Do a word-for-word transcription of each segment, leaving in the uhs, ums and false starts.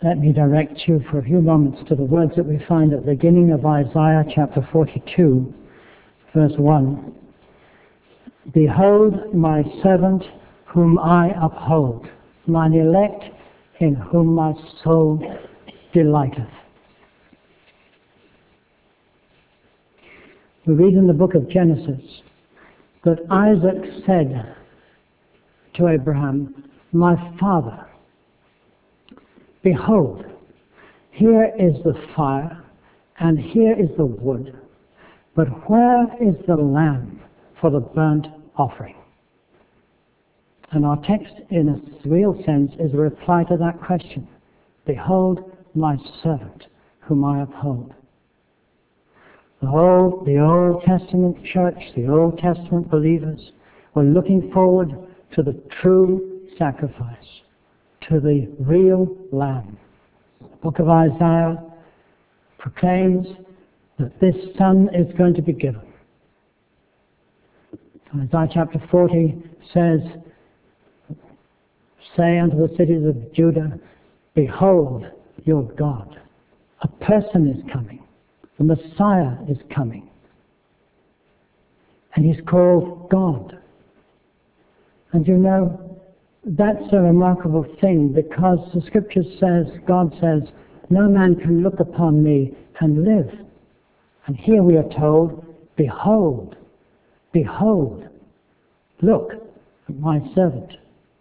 let me direct you for a few moments to the words that we find at the beginning of Isaiah chapter forty-two, verse one. Behold my servant whom I uphold, mine elect in whom my soul delighteth. We read in the book of Genesis that Isaac said to Abraham, my father, behold, here is the fire and here is the wood, but where is the lamb for the burnt offering? And our text, in a real sense, is a reply to that question. Behold my servant, whom I uphold. The whole, the Old Testament church, the Old Testament believers, were looking forward to the true sacrifice, to the real lamb. The book of Isaiah proclaims that this son is going to be given. Isaiah chapter forty says, say unto the cities of Judah, behold your God. A person is coming. The Messiah is coming. And he's called God. And you know, that's a remarkable thing, because the scripture says, God says, no man can look upon me and live. And here we are told, behold, behold, look at my servant.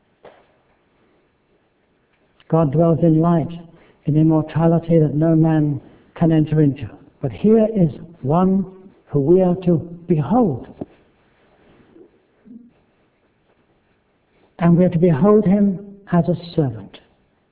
God dwells in light, in immortality that no man can enter into. But here is one who we are to behold. And we are to behold him as a servant.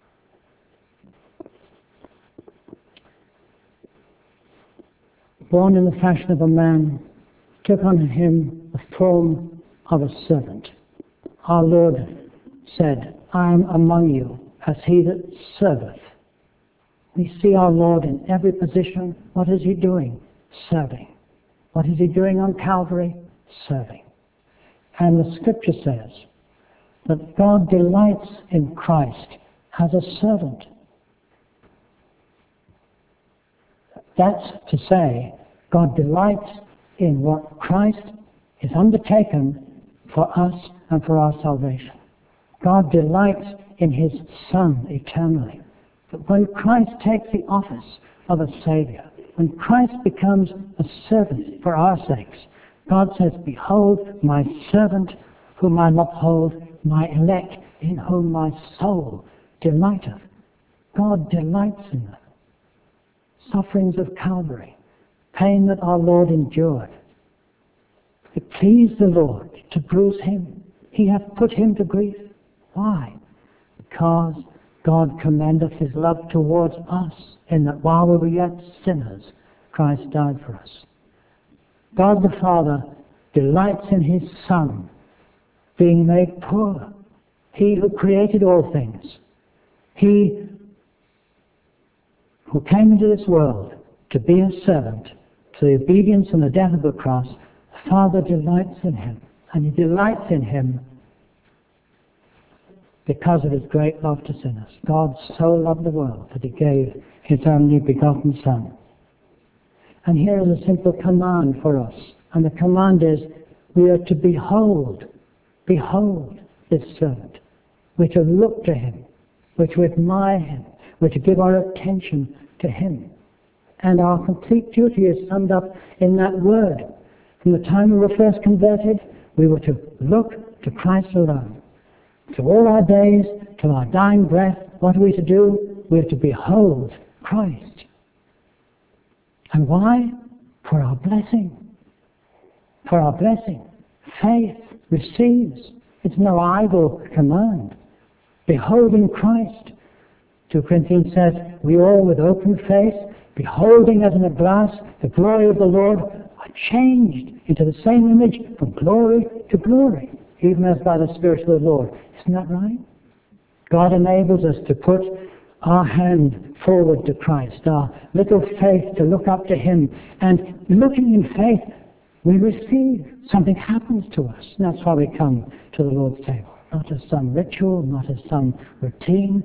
Born in the fashion of a man, took on him the form of a servant. Our Lord said, I am among you as he that serveth. We see our Lord in every position. What is he doing? Serving. What is he doing on Calvary? Serving. And the scripture says that God delights in Christ as a servant. That's to say, God delights in what Christ has undertaken for us and for our salvation. God delights in his Son eternally. But when Christ takes the office of a Savior, when Christ becomes a servant for our sakes, God says, behold my servant whom I uphold, my elect in whom my soul delighteth. God delights in them. Sufferings of Calvary, pain that our Lord endured. It pleased the Lord to bruise him. He hath put him to grief. Why? Because God commendeth his love towards us, in that while we were yet sinners, Christ died for us. God the Father delights in his Son being made poor. He who created all things. He who came into this world to be a servant, to the obedience and the death of the cross. The Father delights in him. And he delights in him because of his great love to sinners. God so loved the world that he gave his only begotten Son. And here is a simple command for us. And the command is, we are to behold, behold this servant. We're to look to him. We're to admire him. We're to give our attention to him. And our complete duty is summed up in that word. From the time we were first converted, we were to look to Christ alone. To all our days, till our dying breath, what are we to do? We're to behold Christ. And why? For our blessing. For our blessing. Faith receives. It's no idle command. Beholding Christ. Second Corinthians says, we all with open face, beholding as in a glass the glory of the Lord, are changed into the same image from glory to glory, even as by the Spirit of the Lord. Isn't that right? God enables us to put our hand forward to Christ, our little faith to look up to him, and looking in faith, we receive. Something happens to us. And that's why we come to the Lord's table. Not as some ritual, not as some routine,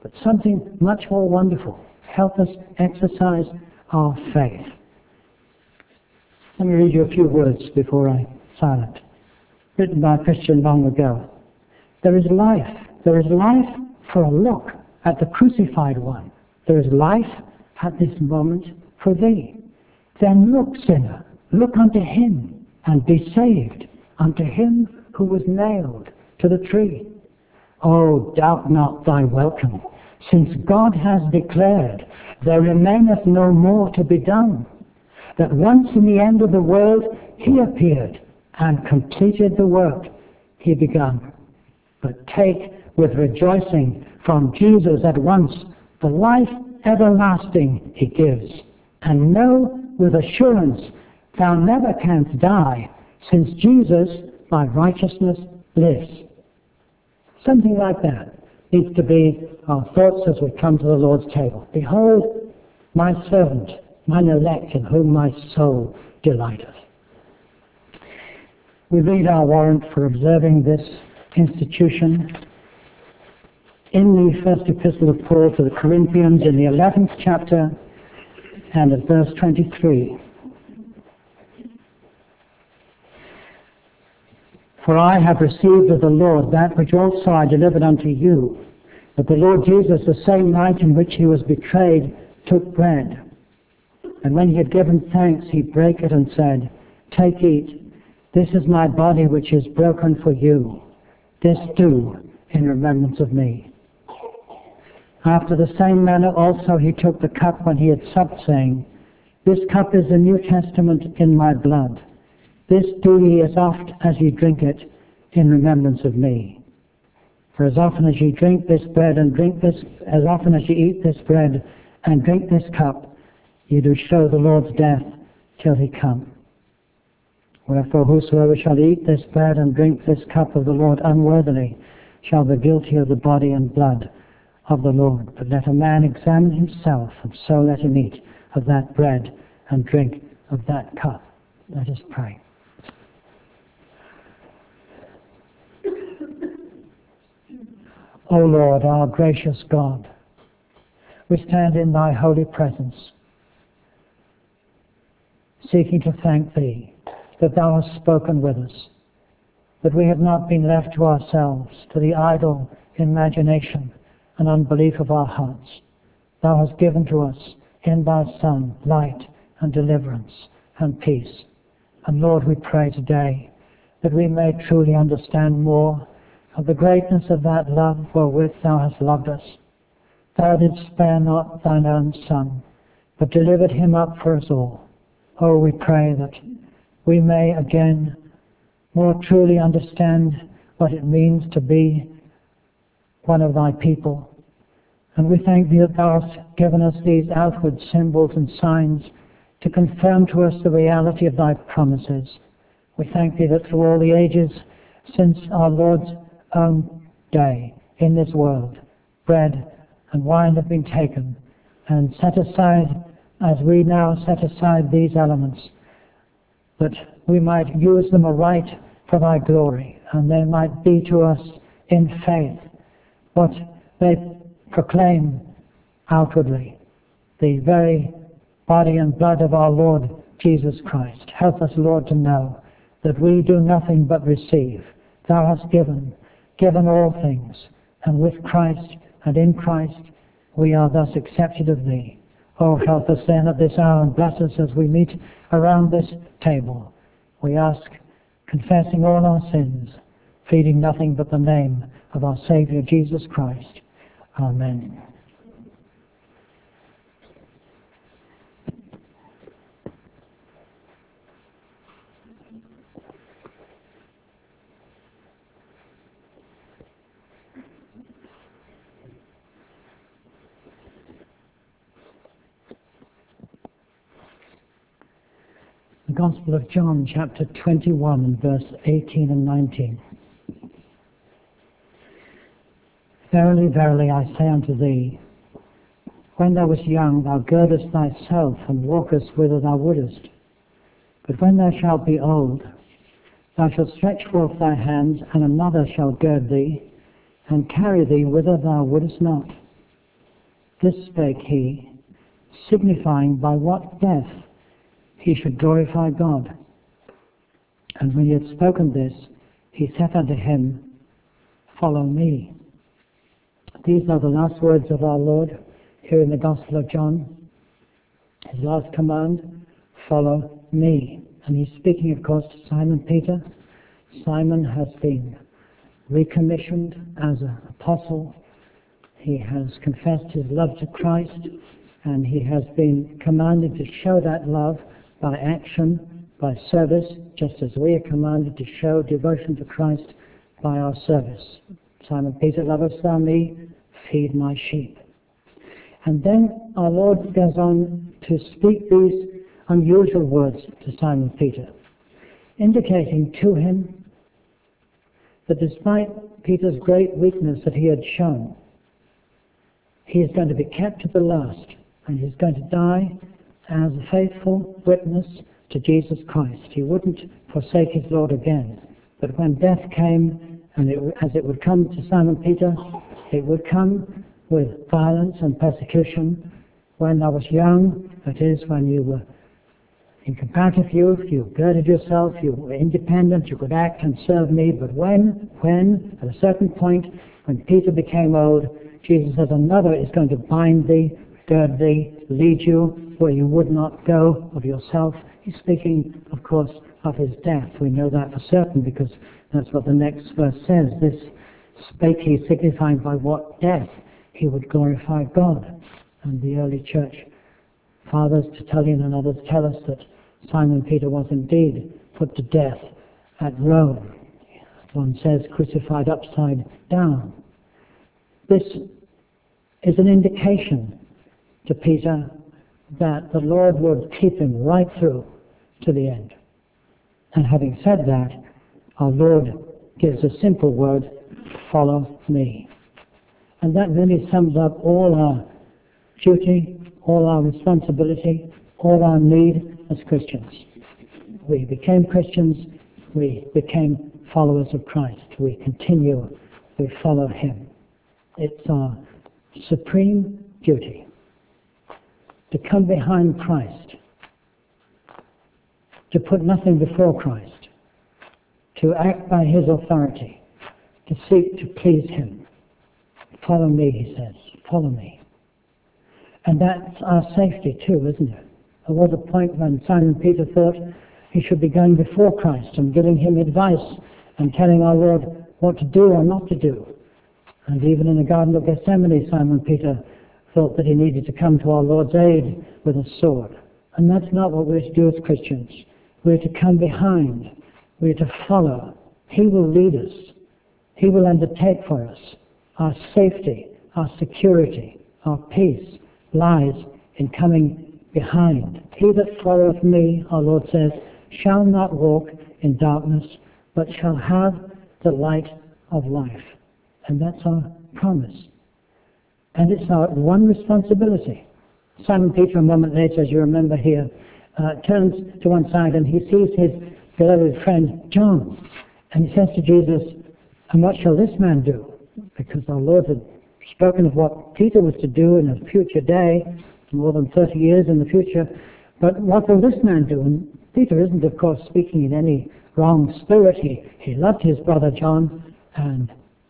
but something much more wonderful. Help us exercise our faith. Let me read you a few words before I silent. Written by a Christian long ago. There is life. There is life for a look at the crucified one. There is life at this moment for thee. Then look, sinner, look unto him, and be saved, unto him who was nailed to the tree. Oh, doubt not thy welcome, since God has declared there remaineth no more to be done, that once in the end of the world he appeared and completed the work he begun. But take with rejoicing from Jesus at once the life everlasting he gives, and know with assurance thou never canst die, since Jesus by righteousness lives. Something like that needs to be our thoughts as we come to the Lord's table. Behold my servant, mine elect, in whom my soul delighteth. We read our warrant for observing this institution in the first epistle of Paul to the Corinthians in the eleventh chapter and at verse twenty-three. For I have received of the Lord that which also I delivered unto you, that the Lord Jesus, the same night in which he was betrayed, took bread. And when he had given thanks, he brake it and said, Take, eat. This is my body which is broken for you. This do in remembrance of me. After the same manner also he took the cup when he had supped, saying, This cup is the New Testament in my blood. This do ye as oft as ye drink it in remembrance of me. For as often as ye drink this bread and drink this, as often as ye eat this bread and drink this cup, ye do show the Lord's death till he come. Wherefore whosoever shall eat this bread and drink this cup of the Lord unworthily shall be guilty of the body and blood of the Lord. But let a man examine himself, and so let him eat of that bread and drink of that cup. Let us pray. O Lord, our gracious God, we stand in thy holy presence, seeking to thank thee that thou hast spoken with us, that we have not been left to ourselves, to the idle imagination and unbelief of our hearts. Thou hast given to us in thy Son light and deliverance and peace. And Lord, we pray today that we may truly understand more of the greatness of that love wherewith thou hast loved us. Thou didst spare not thine own Son, but delivered him up for us all. Oh, we pray that we may again more truly understand what it means to be one of thy people. And we thank thee that thou hast given us these outward symbols and signs to confirm to us the reality of thy promises. We thank thee that through all the ages since our Lord's own day in this world, bread and wine have been taken and set aside as we now set aside these elements, that we might use them aright for thy glory, and they might be to us in faith what they proclaim outwardly, the very body and blood of our Lord Jesus Christ. Help us, Lord, to know that we do nothing but receive. Thou hast given, given all things, and with Christ and in Christ we are thus accepted of thee. Oh, help us then at this hour and bless us as we meet around this table. We ask, confessing all our sins, pleading nothing but the name of our Saviour Jesus Christ. Amen. The Gospel of John, chapter twenty-one, and verse eighteen and nineteen. Verily, verily, I say unto thee, when thou wast young, thou girdest thyself, and walkest whither thou wouldest. But when thou shalt be old, thou shalt stretch forth thy hands, and another shall gird thee, and carry thee whither thou wouldest not. this spake he, signifying by what death he should glorify God. And when he had spoken this, he said unto him, Follow me. These are the last words of our Lord here in the Gospel of John. His last command, follow me. And he's speaking, of course, to Simon Peter. Simon has been recommissioned as an apostle. He has confessed his love to Christ, and he has been commanded to show that love by action, by service, just as we are commanded to show devotion to Christ by our service. Simon Peter, lovest thou me? Feed my sheep. And then our Lord goes on to speak these unusual words to Simon Peter, indicating to him that despite Peter's great weakness that he had shown, he is going to be kept to the last, and he's going to die as a faithful witness to Jesus Christ. He wouldn't forsake his Lord again. But when death came, and it, as it would come to Simon Peter, it would come with violence and persecution. When I was young, that is, when you were in comparative youth, you girded yourself, you were independent, you could act and serve me. But when, when, at a certain point, when Peter became old, Jesus says, another is going to bind thee, gird thee, lead you where you would not go of yourself. He's speaking, of course, of his death. We know that for certain because that's what the next verse says. This spake he, signifying by what death he would glorify God. And the early church fathers, Tertullian and others, tell us that Simon Peter was indeed put to death at Rome. One says crucified upside down. This is an indication to Peter that the Lord would keep him right through to the end. And having said that, our Lord gives a simple word, follow me. And that really sums up all our duty, all our responsibility, all our need as Christians. We became Christians, we became followers of Christ. We continue, we follow him. It's our supreme duty to come behind Christ, to put nothing before Christ, to act by his authority, to seek to please him. Follow me, he says, follow me. And that's our safety too, isn't it? There was a point when Simon Peter thought he should be going before Christ and giving him advice and telling our Lord what to do or not to do. And even in the Garden of Gethsemane, Simon Peter thought that he needed to come to our Lord's aid with a sword. And that's not what we're to do as Christians. We're to come behind. We're to follow. He will lead us. He will undertake for us. Our safety, our security, our peace lies in coming behind. He that followeth me, our Lord says, shall not walk in darkness, but shall have the light of life. And that's our promise. And it's our one responsibility. Simon Peter, a moment later, as you remember here, uh, turns to one side and he sees his beloved friend John. And he says to Jesus, and what shall this man do? Because our Lord had spoken of what Peter was to do in a future day, more than thirty years in the future. But what will this man do? And Peter isn't, of course, speaking in any wrong spirit. He, he loved his brother John and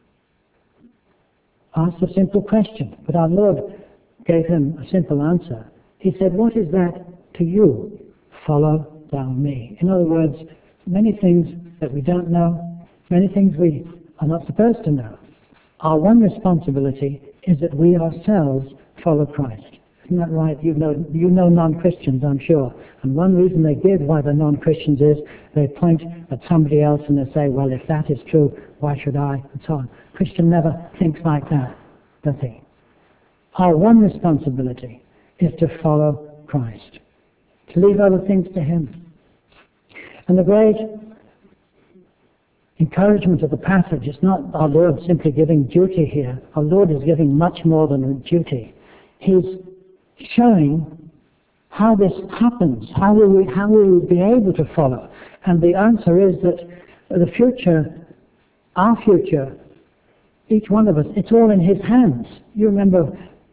asked a simple question. But our Lord gave him a simple answer. He said, what is that to you? Follow thou me. In other words, many things that we don't know, many things we are not supposed to know. Our one responsibility is that we ourselves follow Christ. Isn't that right? You know, you know non-Christians, I'm sure. And one reason they give why they're non-Christians is they point at somebody else and they say, well, if that is true, why should I? And so on. Christian never thinks like that, does he? Our one responsibility is to follow Christ, to leave other things to him. And the great encouragement of the passage is not our Lord simply giving duty here. Our Lord is giving much more than a duty. He's showing how this happens, how will we, how will we be able to follow. And the answer is that the future, our future, each one of us, it's all in his hands. You remember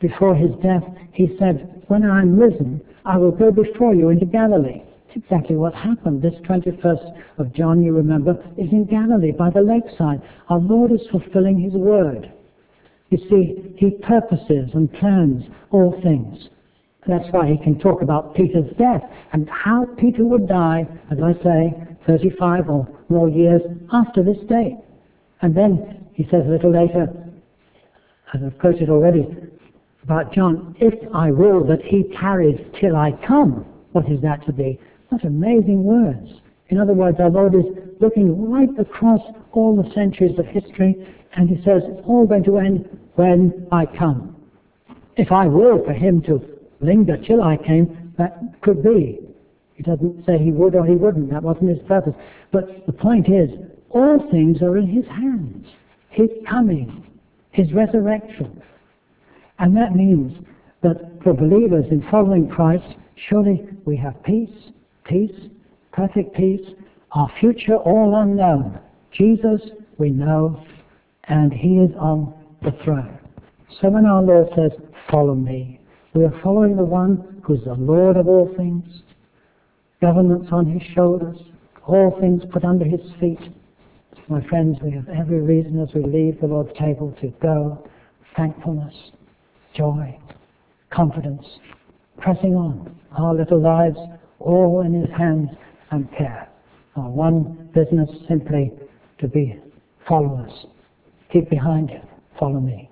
before his death, he said, when I am risen, I will go before you into Galilee. It's exactly what happened. This twenty-first of John, you remember, is in Galilee by the lakeside. Our Lord is fulfilling his word. You see, he purposes and plans all things. That's why he can talk about Peter's death and how Peter would die, as I say, thirty-five or more years after this date. And then he says a little later, as I've quoted already, about John, if I will that he tarries till I come. What is that to be? What amazing words. In other words, our Lord is looking right across all the centuries of history, and he says, it's all going to end when I come. If I will for him to linger till I came, that could be. He doesn't say he would or he wouldn't. That wasn't his purpose. But the point is, all things are in his hands. His coming, his resurrection. And that means that for believers in following Christ, surely we have peace, peace, perfect peace, our future all unknown. Jesus, we know, and he is on the throne. So when our Lord says, follow me, we are following the one who's the Lord of all things, governments on his shoulders, all things put under his feet. My friends, we have every reason as we leave the Lord's table to go, thankfulness, joy, confidence, pressing on, our little lives all in his hands and care. Our one business simply to be followers. Keep behind him, follow me.